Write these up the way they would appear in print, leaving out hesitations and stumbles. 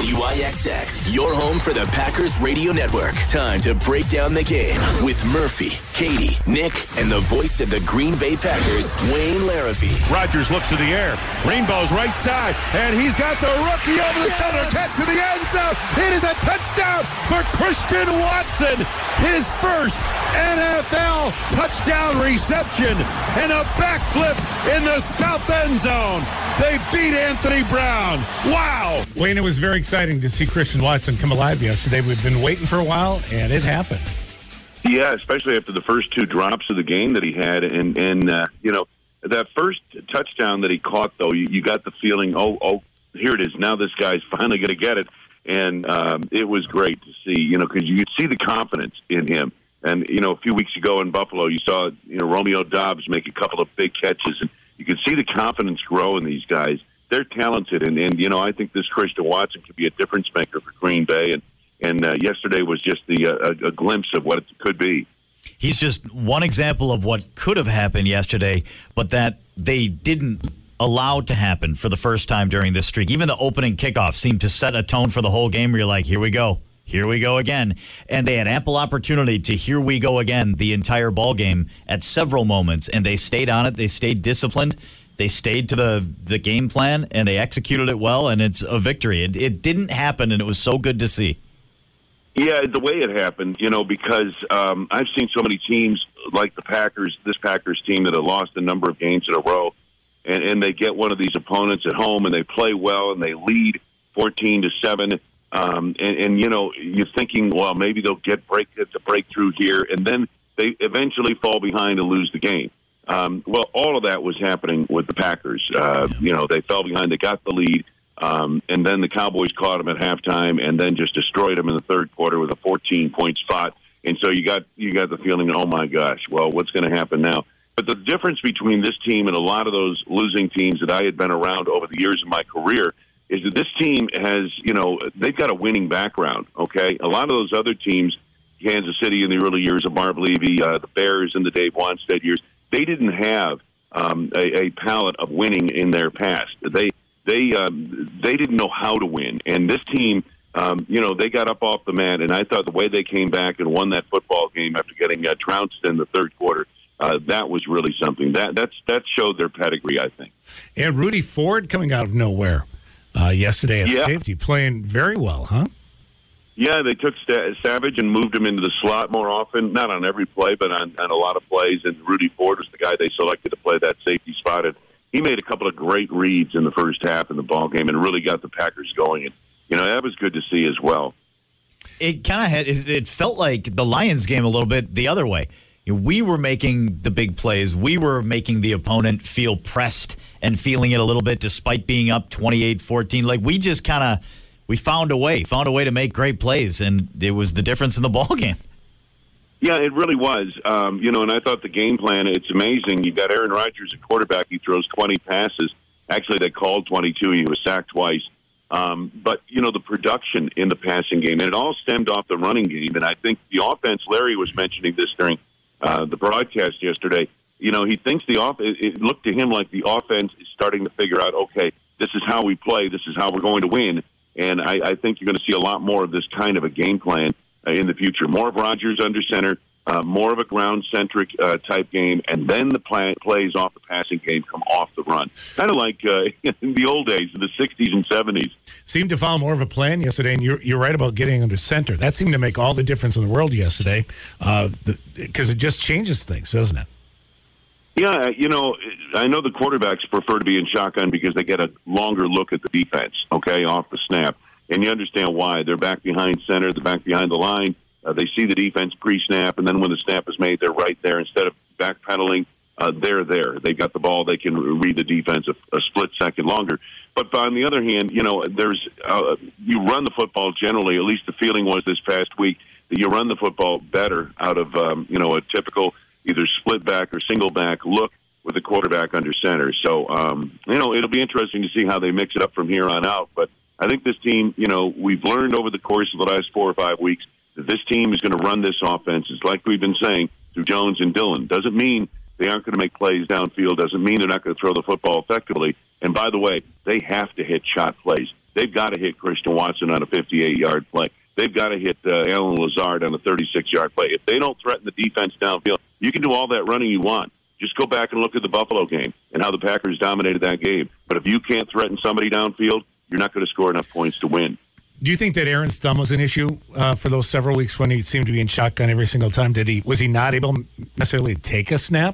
WIXX, your home for the Packers Radio Network. Time to break down the game with Murphy, Katie, Nick, and the voice of the Green Bay Packers, Wayne Larrivee. Rodgers looks to the air. Rainbow's right side, and he's got the rookie over the shoulder catch to the end zone. It is a touchdown for Christian Watson. His first NFL touchdown reception and a backflip in the south end zone. They beat Anthony Brown. Wow. Wayne, it was very exciting to see Christian Watson come alive yesterday. We've been waiting for a while, and it happened. Yeah, especially after the first two drops of the game that he had. And that first touchdown that he caught, though, you got the feeling, oh, here it is. Now this guy's finally going to get it. And it was great to see, because you could see the confidence in him. And, a few weeks ago in Buffalo, you saw, Romeo Doubs make a couple of big catches. And you could see the confidence grow in these guys. They're talented. And I think this Christian Watson could be a difference maker for Green Bay. And yesterday was just a glimpse of what it could be. He's just one example of what could have happened yesterday, but that they didn't allow to happen for the first time during this streak. Even the opening kickoff seemed to set a tone for the whole game where you're like, here we go again. And they had ample opportunity to here we go again the entire ball game at several moments, and they stayed on it. They stayed disciplined. They stayed to the game plan, and they executed it well, and it's a victory. It didn't happen, and it was so good to see. Yeah, the way it happened, because I've seen so many teams like the Packers, this Packers team that have lost a number of games in a row, and they get one of these opponents at home and they play well and they lead 14-7, and you're thinking, well, maybe they'll get a breakthrough here, and then they eventually fall behind and lose the game. Well, all of that was happening with the Packers. They fell behind, they got the lead. And then the Cowboys caught them at halftime and then just destroyed them in the third quarter with a 14-point spot. And so you got the feeling, oh, my gosh, well, what's going to happen now? But the difference between this team and a lot of those losing teams that I had been around over the years of my career is that this team has, they've got a winning background, okay? A lot of those other teams, Kansas City in the early years of Marv Levy, the Bears in the Dave Wanstead years, they didn't have a palette of winning in their past. They didn't know how to win. And this team, they got up off the mat, and I thought the way they came back and won that football game after getting trounced in the third quarter, that was really something. That showed their pedigree, I think. And Rudy Ford coming out of nowhere yesterday at safety, playing very well, huh? Yeah, they took Savage and moved him into the slot more often, not on every play, but on a lot of plays. And Rudy Ford was the guy they selected to play that safety spot. And he made a couple of great reads in the first half of the ball game and really got the Packers going. And, that was good to see as well. It kind of it felt like the Lions game a little bit the other way. We were making the big plays. We were making the opponent feel pressed and feeling it a little bit despite being up 28-14. Like we just we found a way to make great plays, and it was the difference in the ball game. Yeah, it really was. And I thought the game plan, it's amazing. You've got Aaron Rodgers at quarterback. He throws 20 passes. Actually, they called 22. He was sacked twice. But, the production in the passing game, and it all stemmed off the running game. And I think the offense, Larry was mentioning this during the broadcast yesterday, he thinks it looked to him like the offense is starting to figure out, okay, this is how we play. This is how we're going to win. And I think you're going to see a lot more of this kind of a game plan in the future. More of Rodgers under center, more of a ground-centric type game, and then the plays off the passing game come off the run. Kind of like in the old days, in the 60s and 70s. Seemed to follow more of a plan yesterday, and you're right about getting under center. That seemed to make all the difference in the world yesterday because it just changes things, doesn't it? Yeah, I know the quarterbacks prefer to be in shotgun because they get a longer look at the defense, okay, off the snap. And you understand why. They're back behind center, they're back behind the line. They see the defense pre-snap, and then when the snap is made, they're right there. Instead of backpedaling, they're there. They've got the ball. They can read the defense a split second longer. But on the other hand, there's you run the football generally, at least the feeling was this past week, that you run the football better out of, a typical either split back or single back look with the quarterback under center. So, it'll be interesting to see how they mix it up from here on out. But I think this team, we've learned over the course of the last 4 or 5 weeks that this team is going to run this offense. It's like we've been saying through Jones and Dillon. Doesn't mean they aren't going to make plays downfield. Doesn't mean they're not going to throw the football effectively. And by the way, they have to hit shot plays. they've got to hit Christian Watson on a 58-yard play. They've got to hit Alan Lazard on a 36-yard play. If they don't threaten the defense downfield, you can do all that running you want. Just go back and look at the Buffalo game and how the Packers dominated that game. But if you can't threaten somebody downfield, you're not going to score enough points to win. Do you think that Aaron's thumb was an issue for those several weeks when he seemed to be in shotgun every single time? Was he not able necessarily to take a snap?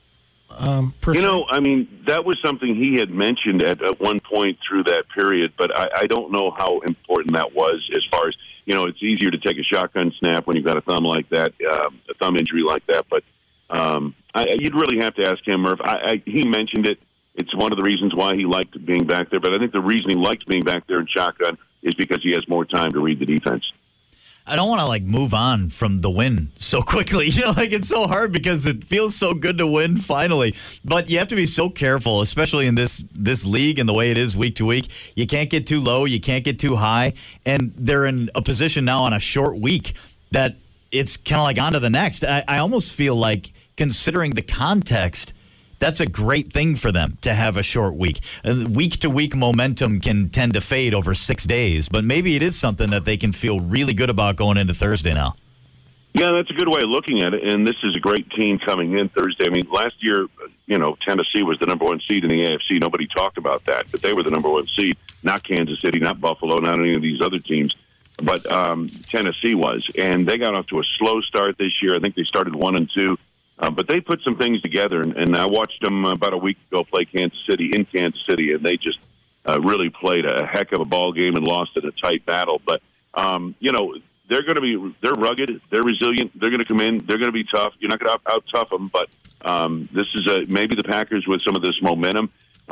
That was something he had mentioned at one point through that period, but I don't know how important that was as far as, it's easier to take a shotgun snap when you've got a thumb like that, a thumb injury like that. But you'd really have to ask him, Murph. He mentioned it. It's one of the reasons why he liked being back there. But I think the reason he likes being back there in shotgun is because he has more time to read the defense. I don't want to move on from the win so quickly. It's so hard because it feels so good to win finally. But you have to be so careful, especially in this league and the way it is week to week. You can't get too low. You can't get too high. And they're in a position now on a short week that it's kind of on to the next. I almost feel like, considering the context, that's a great thing for them to have a short week. Week-to-week momentum can tend to fade over 6 days, but maybe it is something that they can feel really good about going into Thursday now. Yeah, that's a good way of looking at it, and this is a great team coming in Thursday. Last year, Tennessee was the number one seed in the AFC. Nobody talked about that, but they were the number one seed, not Kansas City, not Buffalo, not any of these other teams. But Tennessee was, and they got off to a slow start this year. I think they started 1-2. But they put some things together, and I watched them about a week ago play Kansas City in Kansas City, and they just really played a heck of a ball game and lost in a tight battle. But, they're rugged, they're resilient, they're going to come in, they're going to be tough. You're not going to out-tough them, but this is maybe the Packers with some of this momentum.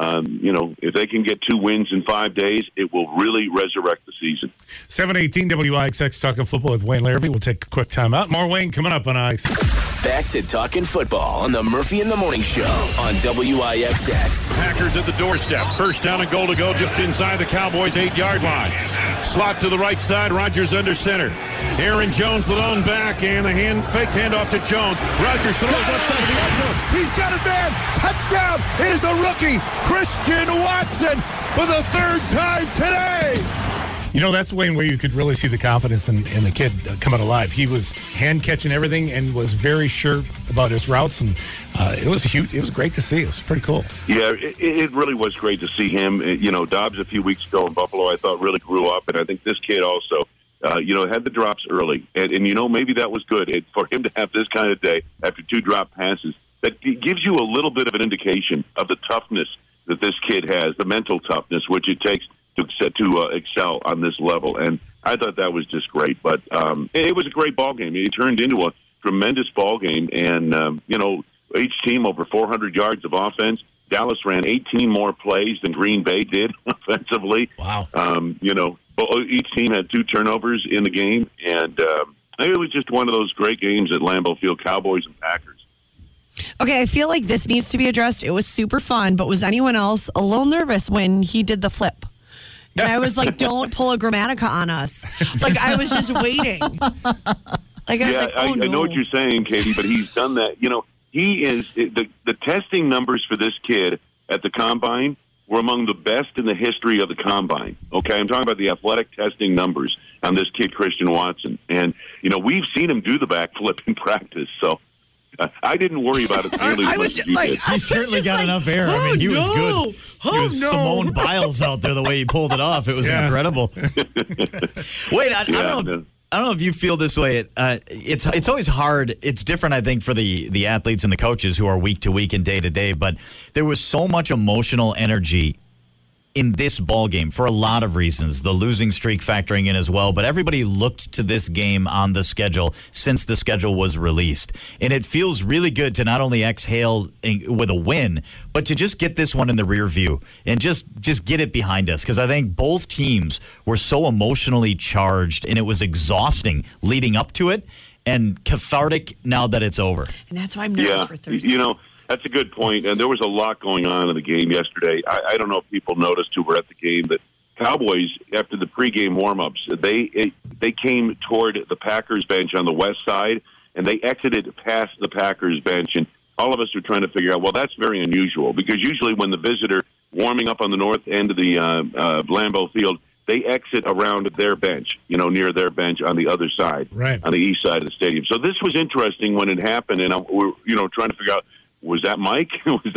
If they can get 2 wins in 5 days, it will really resurrect the season. 718 WIXX Talking Football with Wayne Larrabee. We'll take a quick time out. More Wayne coming up on IX. Back to Talking Football on the Murphy in the Morning Show on WIXX. Packers at the doorstep. First down and goal to go just inside the Cowboys' 8-yard line. Slot to the right side. Rodgers under center. Aaron Jones, the lone back, and the fake handoff to Jones. Rodgers throws left side of the end zone. He's got it, man. Touchdown. It is the rookie, Christian Watson, for the 3rd time today. That's Wayne where you could really see the confidence in the kid coming alive. He was hand catching everything and was very sure about his routes, and it was huge. It was great to see. It was pretty cool. Yeah, it really was great to see him. Dobbs a few weeks ago in Buffalo, I thought really grew up, and I think this kid also, had the drops early, and maybe that was good for him to have this kind of day after 2 drop passes. That gives you a little bit of an indication of the toughness that this kid has, the mental toughness, which it takes to excel on this level. And I thought that was just great. But it was a great ball game. It turned into a tremendous ball game. And, each team over 400 yards of offense. Dallas ran 18 more plays than Green Bay did offensively. Wow. Each team had 2 turnovers in the game. And it was just one of those great games at Lambeau Field, Cowboys and Packers. Okay, I feel like this needs to be addressed. It was super fun, but was anyone else a little nervous when he did the flip? And I was like, don't pull a Grammatica on us. I was just waiting. I know what you're saying, Katie, but he's done that. He is the testing numbers for this kid at the Combine were among the best in the history of the Combine. Okay, I'm talking about the athletic testing numbers on this kid, Christian Watson. And, we've seen him do the backflip in practice, so I didn't worry about it nearly as much as you did. He certainly got enough air. He was good. He was Simone Biles out there the way he pulled it off. It was incredible. Wait, I don't know if you feel this way. It's always hard. It's different, I think, for the athletes and the coaches who are week to week and day to day. But there was so much emotional energy in this ball game for a lot of reasons, the losing streak factoring in as well. But everybody looked to this game on the schedule since the schedule was released. And it feels really good to not only exhale with a win, but to just get this one in the rear view and just get it behind us. Because I think both teams were so emotionally charged and it was exhausting leading up to it and cathartic now that it's over. And that's why I'm nervous for Thursday. That's a good point, and there was a lot going on in the game yesterday. I don't know if people noticed who were at the game, but Cowboys, after the pregame warm-ups, they came toward the Packers bench on the west side, and they exited past the Packers bench, and all of us were trying to figure out, well, that's very unusual, because usually when the visitor warming up on the north end of the Lambeau Field, they exit around their bench, near their bench on the other side, right on the east side of the stadium. So this was interesting when it happened, and we're trying to figure out, was that Mike? was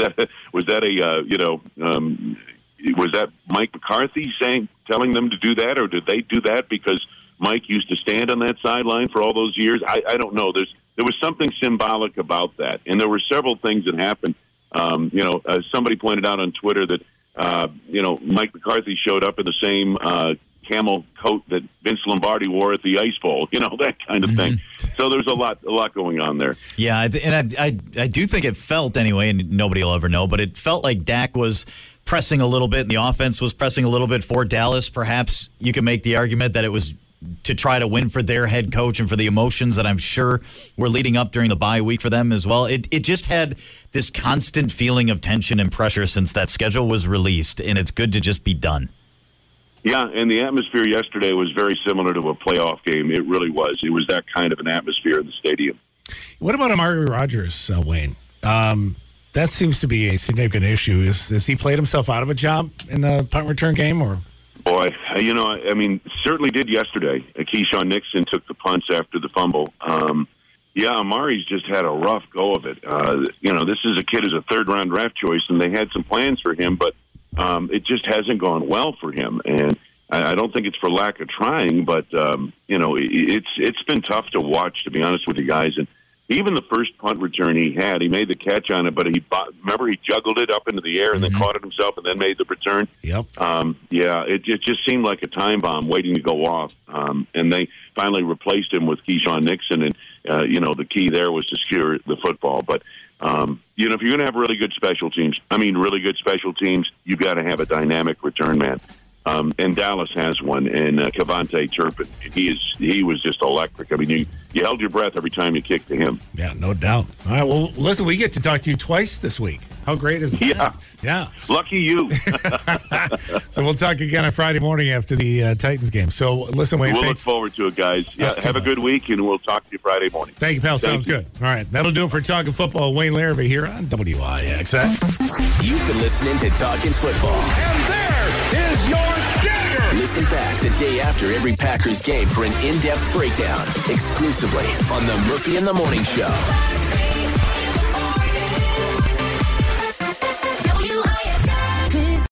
that Mike McCarthy telling them to do that, or did they do that because Mike used to stand on that sideline for all those years? I don't know. There was something symbolic about that, and there were several things that happened. Somebody pointed out on Twitter that Mike McCarthy showed up in the same camel coat that Vince Lombardi wore at the Ice Bowl, that kind of thing. So there's a lot going on there. Yeah, and I do think it felt anyway, and nobody will ever know, but it felt like Dak was pressing a little bit, and the offense was pressing a little bit for Dallas. Perhaps you can make the argument that it was to try to win for their head coach and for the emotions that I'm sure were leading up during the bye week for them as well. It just had this constant feeling of tension and pressure since that schedule was released, and it's good to just be done. Yeah, and the atmosphere yesterday was very similar to a playoff game. It really was. It was that kind of an atmosphere in the stadium. What about Amari Rodgers, Wayne? That seems to be a significant issue. Has he played himself out of a job in the punt return game, or? Boy, certainly did yesterday. Keyshawn Nixon took the punts after the fumble. Amari's just had a rough go of it. This is a kid who's a third-round draft choice, and they had some plans for him, but it just hasn't gone well for him. And I don't think it's for lack of trying, but, it's been tough to watch, to be honest with you guys. And even the first punt return he made the catch on it, but he juggled it up into the air and then caught it himself and then made the return. Yep. It just seemed like a time bomb waiting to go off. And they finally replaced him with Keyshawn Nixon, and, the key there was to secure the football. But, if you're going to have really good special teams, you've got to have a dynamic return man. And Dallas has one, and Kevontae Turpin. He was just electric. I mean, you held your breath every time you kicked to him. Yeah, no doubt. All right, well, listen, we get to talk to you twice this week. How great is that? Yeah. Lucky you. So we'll talk again on Friday morning after the Titans game. So listen, Wayne. We'll look forward to it, guys. Yeah, have a good week, and we'll talk to you Friday morning. Thank you, pal. Sounds good. All right, that'll do it for Talking Football. Wayne Larrivee here on WIXX. You've been listening to Talking Football. And there is your dagger! Listen back the day after every Packers game for an in-depth breakdown, exclusively on the Murphy in the Morning Show.